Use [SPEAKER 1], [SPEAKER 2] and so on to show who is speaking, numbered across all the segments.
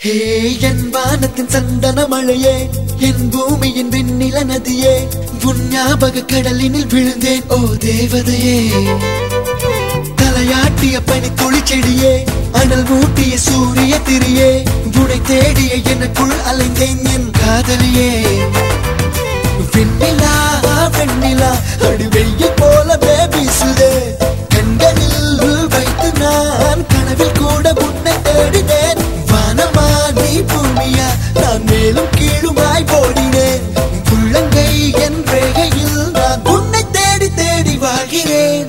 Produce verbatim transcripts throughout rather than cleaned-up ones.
[SPEAKER 1] ஹே என் வானத்தின் சந்தன மழையே, என் பூமியின் வெண்ணில நதியே, உன் ஞாபக கடலினில் விழுந்தேன் ஓ தேவதையே. தலையாட்டிய பனி துளிச்செடியே, அனல் மூட்டிய சூரிய திரியே, உனை தேடிய எனக்குள் அலைந்தேன் என் காதலியே. வெண்ணிலா வெண்ணிலா அடி வெயில் போலவே வீசுதே, கண்களில் வைத்து நான் கனவில் கூட உன்னை தேடினேன். வானமா நீ பூமியா, நான் மேலும் கீழுமாய் போடினேன். உள்ளங்கை என் ரேகையில் நான் உன்னை தேடி தேடி வாழ்கிறேன்.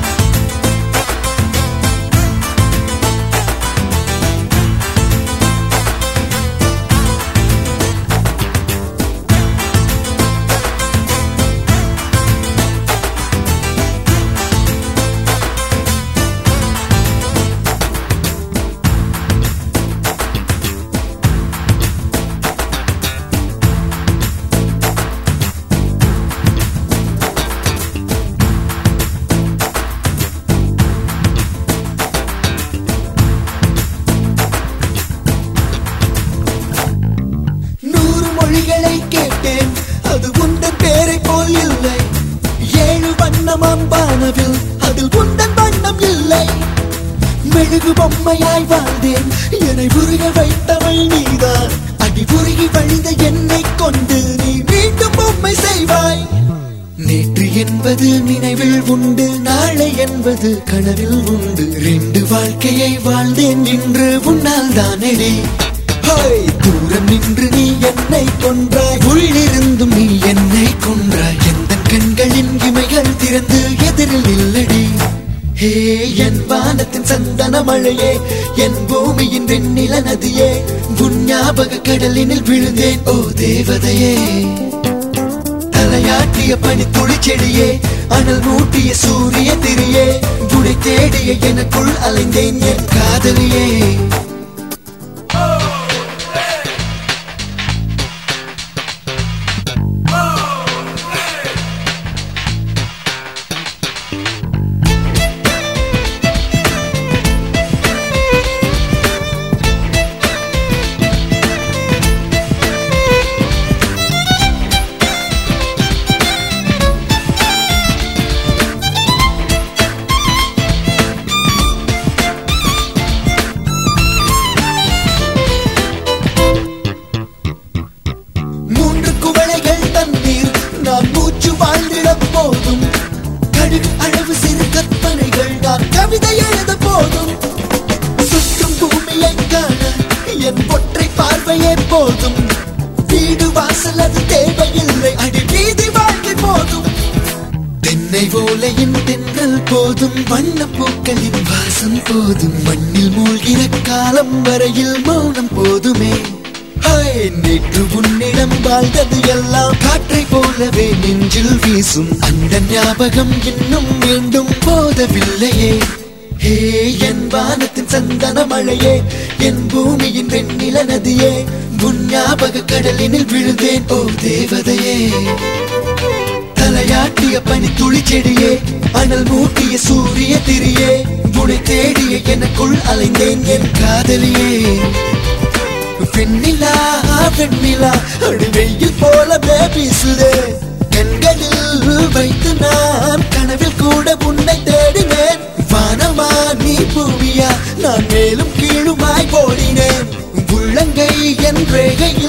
[SPEAKER 1] மொழிகளை கேட்டேன், அது உந்தன் பேரை போல் இல்லை. ஏழு வண்ணமாம் வானவில், அதில் உந்தன் வண்ணம் இல்லை. மெழுகு பொம்மையாய் வாழ்ந்தேன், என்னை உருக வைத்தவள் நீதான். அடி உருகி வழிந்த என்னை கொண்டு நீ மீண்டும் பொம்மை செய்வாய். நேற்று என்பது நினைவில் உண்டு, நாளை என்பது கனவில் உண்டு. ரெண்டு வாழ்க்கையை வாழ்ந்தேன் இன்று உன்னால் தானடி. தூரம் நின்று நீ என்னை கொன்றாய், உள்ளிருந்தும் நீ என்னை கொன்றாய். எந்த கண்களின் இமைகள் திறந்து எதிரில் இல்லடி. ஹே என் வானத்தின் சந்தன மழையே, என் பூமியின் வெண்ணில நதியே, உன் ஞாபக கடலினில் விழுந்தேன் ஓ தேவதையே. தலையாட்டிய பனி துளிச்செடியே, அனல் மூட்டிய சூரிய திரியே, உனை தேடிய எனக்குள் அலைந்தேன் என் காதலியே. நான் மூச்சு வாழ்ந்திட போதும், கடுகு அளவு சிறு கற்பனைகள் நான் கவிதை எழுத போதும். சுற்றும் பூமியை காண என் ஒற்றை பார்வையே போதும். வீடு வாசல் அது தேவையில்லை, அடி வீதி வாழ்க்கை போதும். தென்னை ஓலையின் தென்றல் போதும், வண்ண பூக்களின் வாசம் போதும். மண்ணில் மூழ்கிற காலம் வரையில் மௌனம் போதுமே. நேற்று உன்னிடம் வாழ்ந்தது எல்லாம் காற்றை போலவே நெஞ்சில் வீசும். அந்த ஞாபகம் இன்னும் மீண்டும் போதவில்லையே. ஹே என் வானத்தின் சந்தன மழையே, என் பூமியின் வெண்ணில நதியே, உன் ஞாபக கடலினில் விழுந்தேன் ஓ தேவதையே. தலையாட்டிய பனி துளிச்செடியே, அனல் மூட்டிய சூரிய திரியே, உனை தேடிய எனக்குள் அலைந்தேன் என் காதலியே. வெண்ணிலா வெண்ணிலா அடி வெயில் போலவே வீசுதே, கண்களில் வைத்து நான் கனவில் கூட உன்னை தேடினேன். வானமா நீ பூமியா, நான் மேலும் கீழுமாய் போடினேன். உள்ளங்கை என் ரேகை